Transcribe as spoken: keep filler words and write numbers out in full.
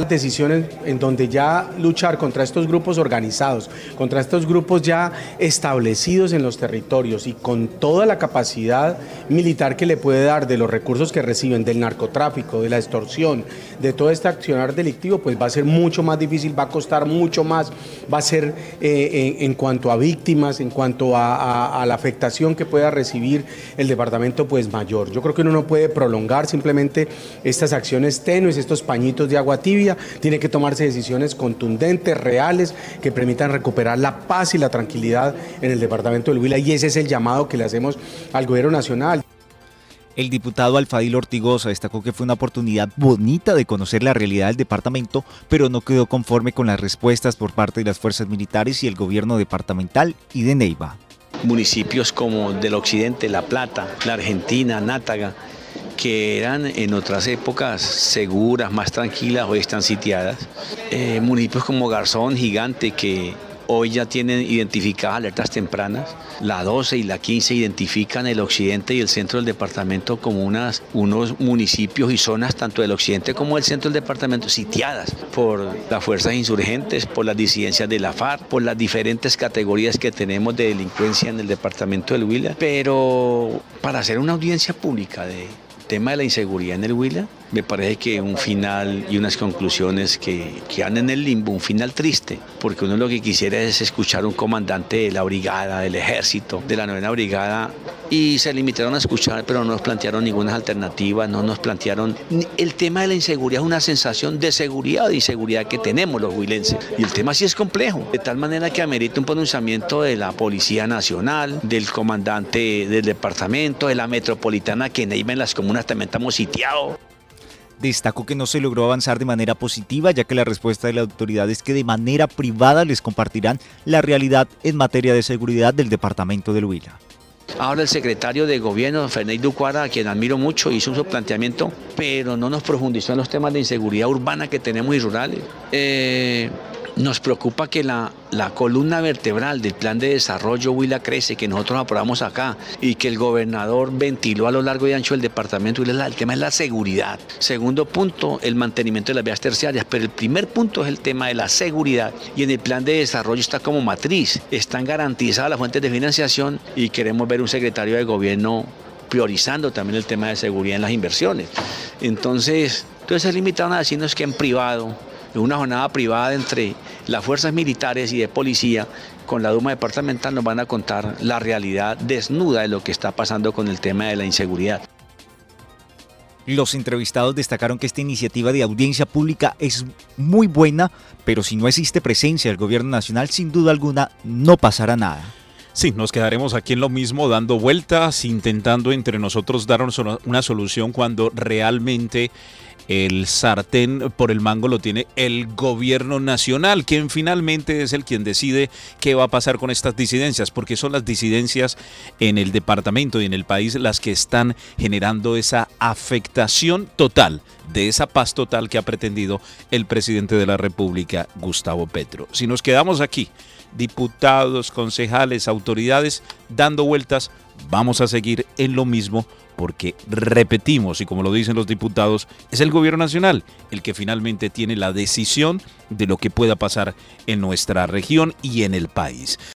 tomar decisiones en donde ya luchar contra estos grupos organizados, contra estos grupos ya establecidos en los territorios y con toda la capacidad militar que le puede dar de los recursos que reciben del narcotráfico, de la extorsión, de todo este accionar delictivo, pues va a ser mucho más difícil, va a costar mucho más, va a ser eh, en, en cuanto a víctimas, en cuanto a, a, a la afectación que pueda recibir el departamento, pues mayor. Yo creo que uno no puede prolongar simplemente estas acciones tenues, estos pañitos de agua tibia, tiene que tomarse decisiones contundentes, reales, que permitan recuperar la paz y la tranquilidad en el departamento del Huila, y ese es el llamado que le hacemos al gobierno nacional. El diputado Alfadil Ortigosa destacó que fue una oportunidad bonita de conocer la realidad del departamento, pero no quedó conforme con las respuestas por parte de las fuerzas militares y el gobierno departamental y de Neiva. Municipios como del occidente, La Plata, la Argentina, Nátaga, que eran en otras épocas seguras, más tranquilas, hoy están sitiadas. Eh, municipios como Garzón, Gigante, que hoy ya tienen identificadas alertas tempranas. La doce y la quince identifican el occidente y el centro del departamento como unas, unos municipios y zonas tanto del occidente como del centro del departamento sitiadas por las fuerzas insurgentes, por las disidencias de la FARC, por las diferentes categorías que tenemos de delincuencia en el departamento del Huila. Pero para hacer una audiencia pública de tema de la inseguridad en el Huila, me parece que un final y unas conclusiones que quedan en el limbo, un final triste, porque uno lo que quisiera es escuchar a un comandante de la brigada, del ejército, de la novena brigada, y se limitaron a escuchar, pero no nos plantearon ninguna alternativa, no nos plantearon... El tema de la inseguridad es una sensación de seguridad o de inseguridad que tenemos los huilenses, y el tema sí es complejo, de tal manera que amerita un pronunciamiento de la Policía Nacional, del comandante del departamento, de la metropolitana, que en Neiva en las comunas también estamos sitiados. Destacó que no se logró avanzar de manera positiva, ya que la respuesta de la autoridad es que de manera privada les compartirán la realidad en materia de seguridad del departamento del Huila. Ahora el secretario de gobierno, Ferney Ducuara, a quien admiro mucho, hizo su planteamiento, pero no nos profundizó en los temas de inseguridad urbana que tenemos y rurales. Eh, nos preocupa que la, la columna vertebral del plan de desarrollo Huila Crece, que nosotros aprobamos acá, y que el gobernador ventiló a lo largo y ancho del departamento, el tema es la seguridad. Segundo punto, el mantenimiento de las vías terciarias, pero el primer punto es el tema de la seguridad, y en el plan de desarrollo está como matriz, están garantizadas las fuentes de financiación, y queremos ver un secretario de gobierno priorizando también el tema de seguridad en las inversiones. Entonces, entonces se limitaron a decirnos que en privado, en una jornada privada entre las fuerzas militares y de policía, con la Duma departamental nos van a contar la realidad desnuda de lo que está pasando con el tema de la inseguridad. Los entrevistados destacaron que esta iniciativa de audiencia pública es muy buena, pero si no existe presencia del gobierno nacional, sin duda alguna no pasará nada. Sí, nos quedaremos aquí en lo mismo, dando vueltas, intentando entre nosotros darnos una solución cuando realmente el sartén por el mango lo tiene el gobierno nacional, quien finalmente es el quien decide qué va a pasar con estas disidencias, porque son las disidencias en el departamento y en el país las que están generando esa afectación total, de esa paz total que ha pretendido el presidente de la República, Gustavo Petro. Si nos quedamos aquí, diputados, concejales, autoridades, dando vueltas, vamos a seguir en lo mismo, porque repetimos, y como lo dicen los diputados, es el gobierno nacional el que finalmente tiene la decisión de lo que pueda pasar en nuestra región y en el país.